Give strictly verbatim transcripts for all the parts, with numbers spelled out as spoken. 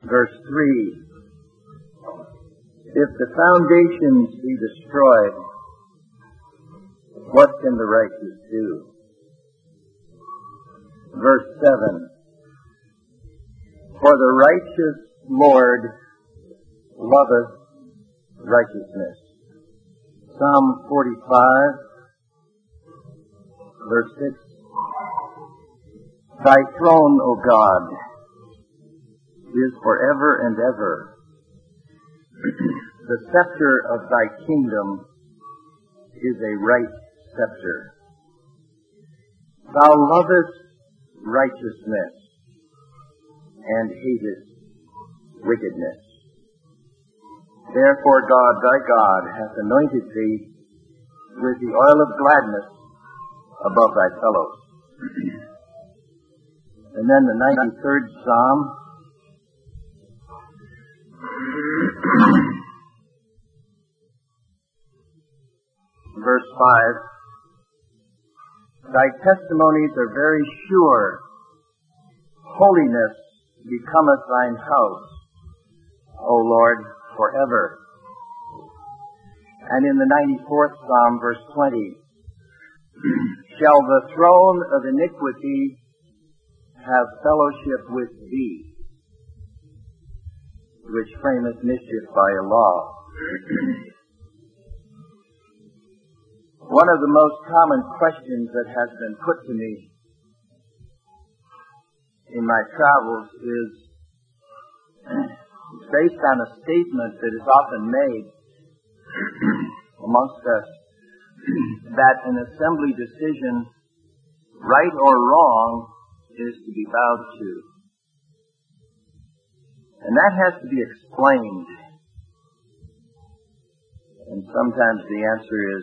Verse three. If the foundations be destroyed, what can the righteous do? Verse seven. For the righteous Lord loveth righteousness. Psalm forty-five, verse six. Thy throne, O God, is forever and ever. The scepter of thy kingdom is a right scepter. Thou lovest righteousness and hatest wickedness. Therefore God, thy God, hath anointed thee with the oil of gladness above thy fellows. And then the ninety-third Psalm. Verse five. Thy testimonies are very sure. Holiness becometh thine house, O Lord, forever. And in the ninety-fourth Psalm, verse twenty, shall the throne of iniquity have fellowship with thee, which frameth mischief by a law. One of the most common questions that has been put to me in my travels is based on a statement that is often made amongst us that an assembly decision, right or wrong, is to be bowed to. And that has to be explained. And sometimes the answer is,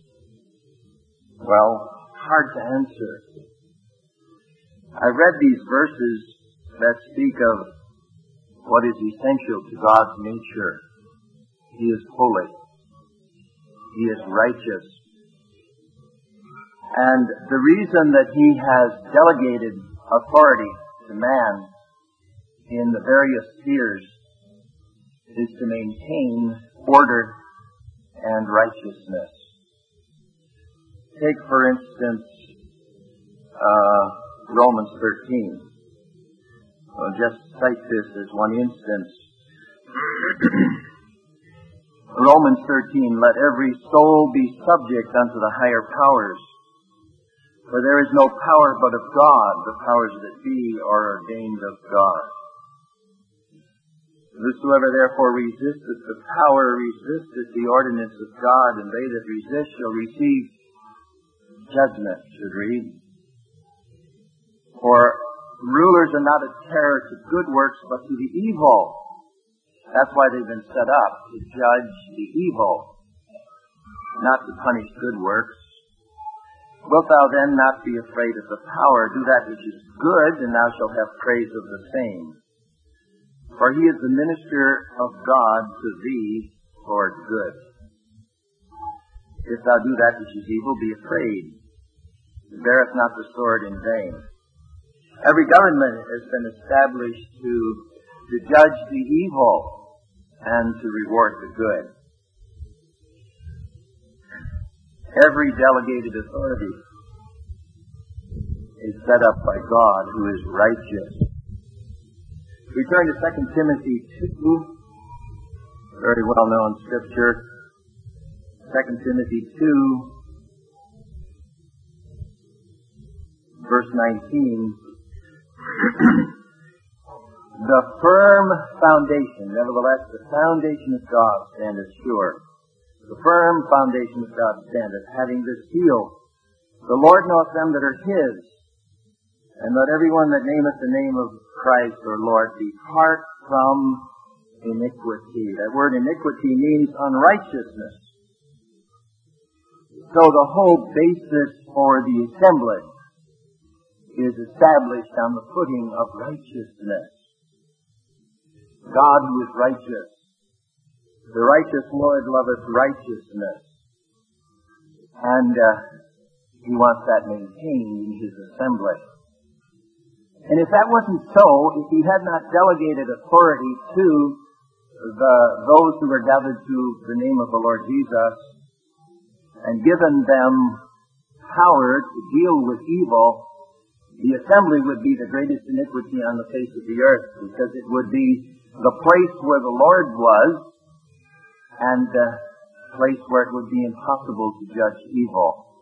well, hard to answer. I read these verses that speak of what is essential to God's nature. He is holy. He is righteous. And the reason that He has delegated authority to man in the various spheres is to maintain order and righteousness. Take, for instance, uh, Romans thirteen. I'll just cite this as one instance. Romans thirteen, let every soul be subject unto the higher powers, for there is no power but of God. The powers that be are ordained of God. Whosoever therefore resisteth the power resisteth the ordinance of God, and they that resist shall receive judgment, should read. For rulers are not a terror to good works, but to the evil. That's why they've been set up, to judge the evil, not to punish good works. Wilt thou then not be afraid of the power? Do that which is good, and thou shalt have praise of the same. For he is the minister of God to thee for good. If thou do that which is evil, be afraid. It beareth not the sword in vain. Every government has been established to, to judge the evil and to reward the good. Every delegated authority is set up by God, who is righteous. We turn to Second Timothy two, very well-known scripture. Second Timothy two, verse nineteen. The firm foundation, nevertheless, the foundation of God standeth sure. The firm foundation of God standeth, having this seal. The Lord knoweth them that are His, and let everyone that nameth the name of Christ or Lord depart from iniquity. That word iniquity means unrighteousness. So the whole basis for the assembly is established on the footing of righteousness. God who is righteous. The righteous Lord loveth righteousness. And uh, He wants that maintained in His assembly. And if that wasn't so, if he had not delegated authority to the those who were gathered to the name of the Lord Jesus and given them power to deal with evil, the assembly would be the greatest iniquity on the face of the earth, because it would be the place where the Lord was and the place where it would be impossible to judge evil.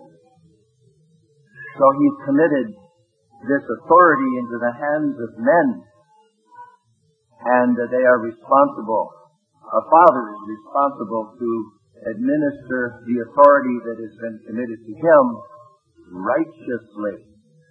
So he's committed this authority into the hands of men, and they are responsible. A father is responsible to administer the authority that has been committed to him righteously.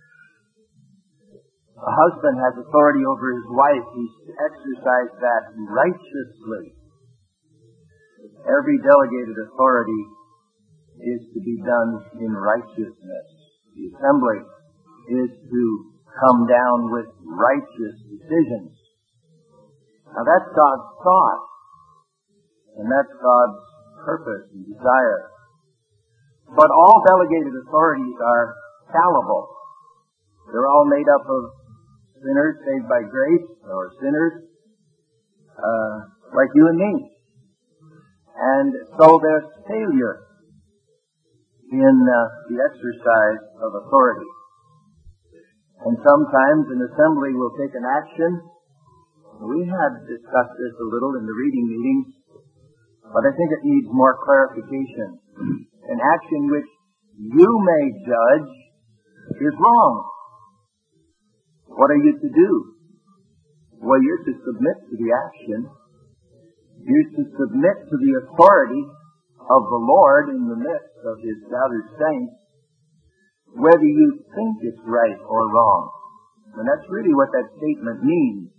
A husband has authority over his wife. He's to exercise that righteously. Every delegated authority is to be done in righteousness. The assembly is to come down with righteous decisions. Now that's God's thought, and that's God's purpose and desire. But all delegated authorities are fallible. They're all made up of sinners saved by grace, or sinners uh, like you and me. And so there's failure in uh, the exercise of authority. And sometimes an assembly will take an action. We had discussed this a little in the reading meetings, but I think it needs more clarification. An action which you may judge is wrong. What are you to do? Well, you're to submit to the action. You're to submit to the authority of the Lord in the midst of His gathered saints, whether you think it's right or wrong. And that's really what that statement means.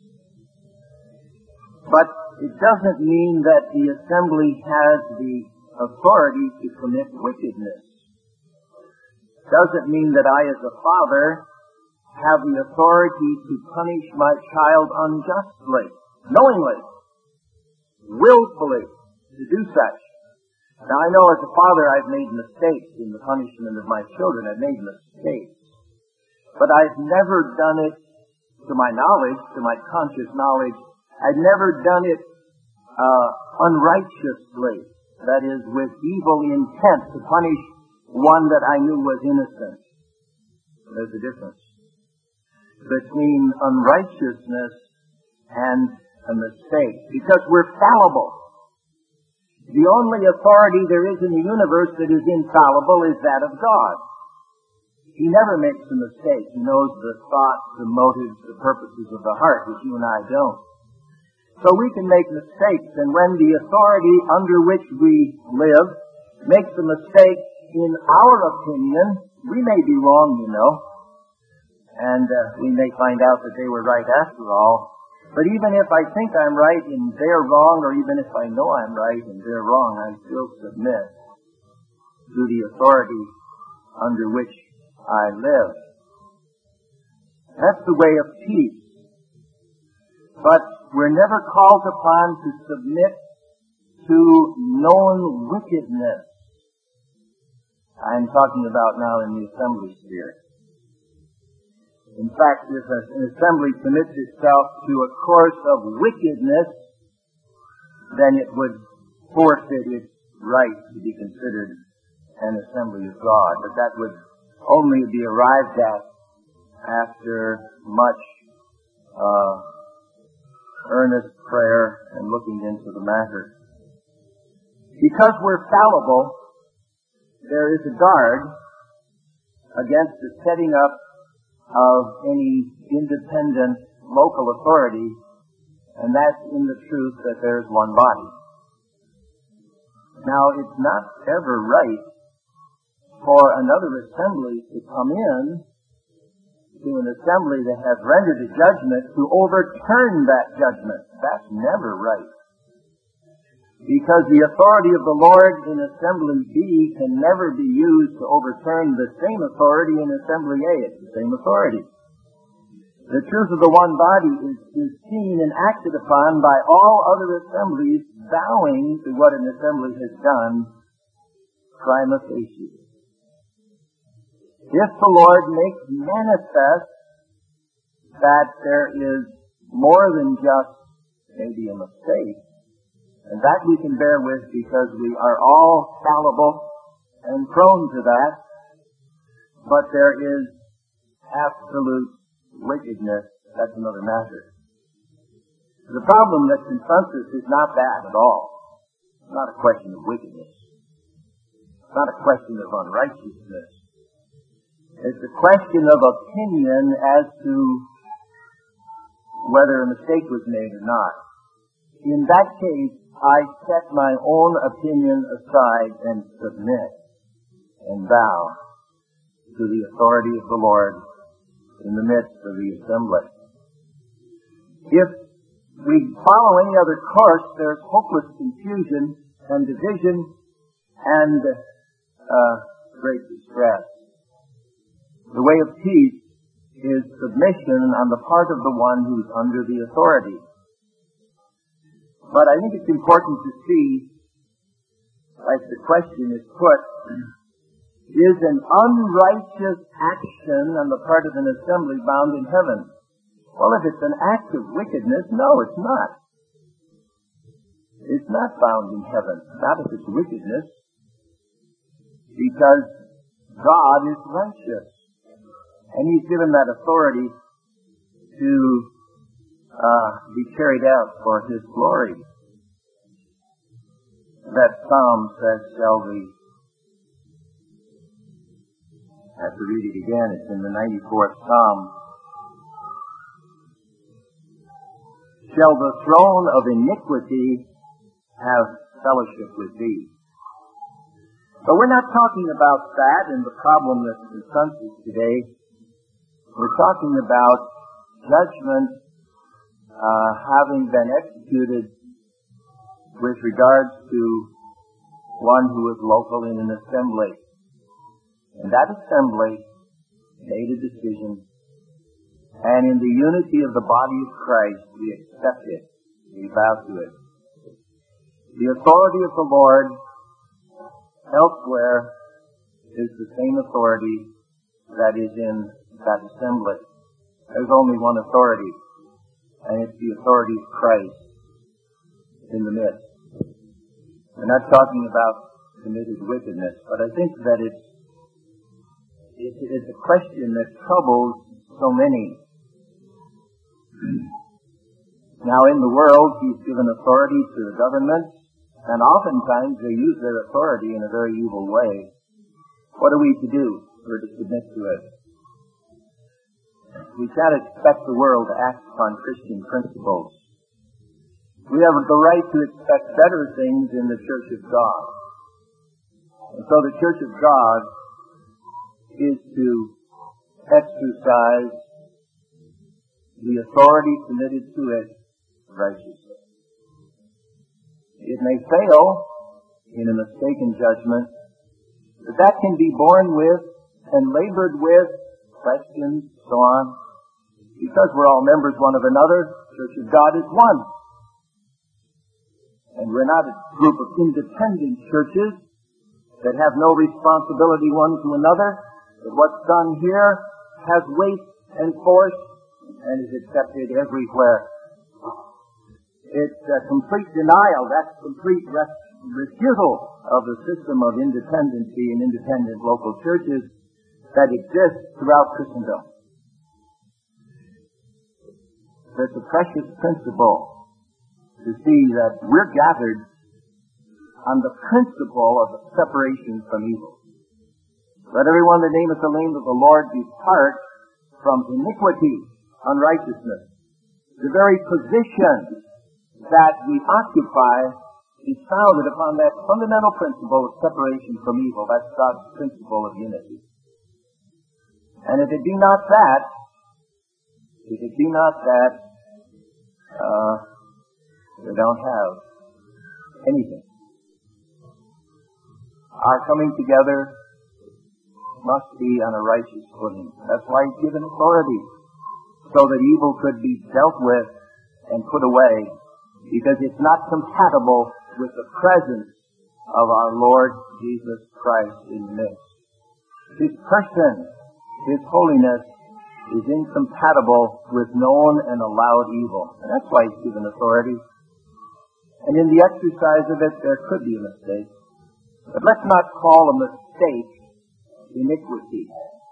But it doesn't mean that the assembly has the authority to commit wickedness. It doesn't mean that I, as a father, have the authority to punish my child unjustly, knowingly, willfully, to do such. Now, I know as a father I've made mistakes in the punishment of my children. I've made mistakes. But I've never done it to my knowledge, to my conscious knowledge. I've never done it uh, unrighteously, that is, with evil intent to punish one that I knew was innocent. There's a difference between unrighteousness and a mistake, because we're fallible. The only authority there is in the universe that is infallible is that of God. He never makes a mistake. He knows the thoughts, the motives, the purposes of the heart, which you and I don't. So we can make mistakes, and when the authority under which we live makes a mistake, in our opinion, we may be wrong, you know, and uh, we may find out that they were right after all. But even if I think I'm right and they're wrong, or even if I know I'm right and they're wrong, I still submit to the authority under which I live. That's the way of peace. But we're never called upon to submit to known wickedness. I'm talking about now in the assembly sphere. In fact, if an assembly commits itself to a course of wickedness, then it would forfeit its right to be considered an assembly of God. But that would only be arrived at after much uh, earnest prayer and looking into the matter. Because we're fallible, there is a guard against the setting up of any independent local authority, and that's in the truth that there's one body. Now, it's not ever right for another assembly to come in to an assembly that has rendered a judgment to overturn that judgment. That's never right. Because the authority of the Lord in Assembly B can never be used to overturn the same authority in Assembly A. It's the same authority. The truth of the one body is, is seen and acted upon by all other assemblies bowing to what an assembly has done prima facie. If the Lord makes manifest that there is more than just maybe a mistake, and that we can bear with because we are all fallible and prone to that, but there is absolute wickedness. That's another matter. The problem that confronts us is not that at all. It's not a question of wickedness. It's not a question of unrighteousness. It's a question of opinion as to whether a mistake was made or not. In that case, I set my own opinion aside and submit and bow to the authority of the Lord in the midst of the assembly. If we follow any other course, there's hopeless confusion and division and uh, great distress. The way of peace is submission on the part of the one who's under the authority. But I think it's important to see, like the question is put, is an unrighteous action on the part of an assembly bound in heaven? Well, if it's an act of wickedness, no, it's not. It's not bound in heaven. Not if it's wickedness. Because God is righteous. And He's given that authority to uh, be carried out for His glory. That psalm says, shall we... I have to read it again. It's in the ninety-fourth Psalm. Shall the throne of iniquity have fellowship with thee? But we're not talking about that and the problem that confronts us today. We're talking about judgment uh, having been executed with regards to one who is local in an assembly. And that assembly made a decision, and in the unity of the body of Christ, we accept it, we bow to it. The authority of the Lord elsewhere is the same authority that is in that assembly. There's only one authority, and it's the authority of Christ in the midst. We're not talking about committed wickedness, but I think that it's It is a question that troubles so many. Now, in the world, He's given authority to the government, and oftentimes they use their authority in a very evil way. What are we to do? We're to submit to it. We can't expect the world to act upon Christian principles. We have the right to expect better things in the Church of God. And so the Church of God is to exercise the authority committed to it righteously. It may fail in a mistaken judgment, but that can be borne with and labored with, questions, so on, because we're all members one of another. The Church of God is one. And we're not a group of independent churches that have no responsibility one to another. But what's done here has weight and force and is accepted everywhere. It's a complete denial, that's complete res- refusal of the system of independency and independent local churches that exists throughout Christendom. It's a precious principle to see that we're gathered on the principle of the separation from evil. Let everyone that nameth the name of the Lord depart from iniquity, unrighteousness. The very position that we occupy is founded upon that fundamental principle of separation from evil. That's God's principle of unity. And if it be not that, if it be not that, uh, we don't have anything. Our coming together must be on a righteous footing. That's why He's given authority, so that evil could be dealt with and put away, because it's not compatible with the presence of our Lord Jesus Christ in the midst. His person, His holiness, is incompatible with known and allowed evil. And that's why he's given authority. And in the exercise of it, there could be a mistake. But let's not call a mistake iniquity.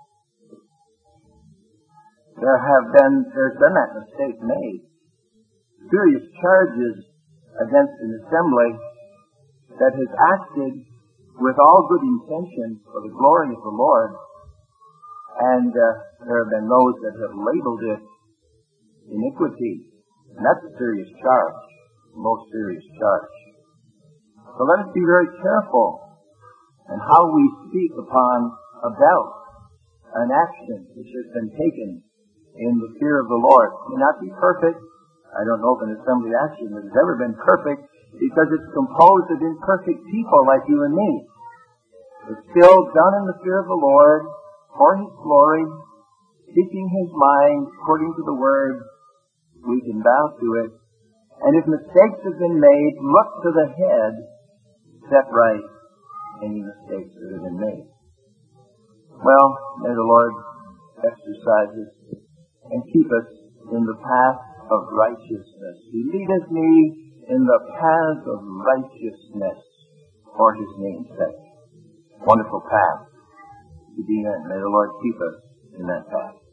There have been, there's been that mistake made. Serious charges against an assembly that has acted with all good intention for the glory of the Lord. And uh, there have been those that have labeled it iniquity. And that's a serious charge, the most serious charge. So let us be very careful in how we speak upon about an action which has been taken in the fear of the Lord. It may not be perfect. I don't know of an assembly action that has ever been perfect because it's composed of imperfect people like you and me. It's still done in the fear of the Lord, for His glory, speaking His mind according to the Word. We can bow to it. And if mistakes have been made, look to the head, set right any mistakes that have been made. Well, may the Lord exercise us and keep us in the path of righteousness. He leadeth me in the path of righteousness for His name's sake. Wonderful path to be in. May the Lord keep us in that path.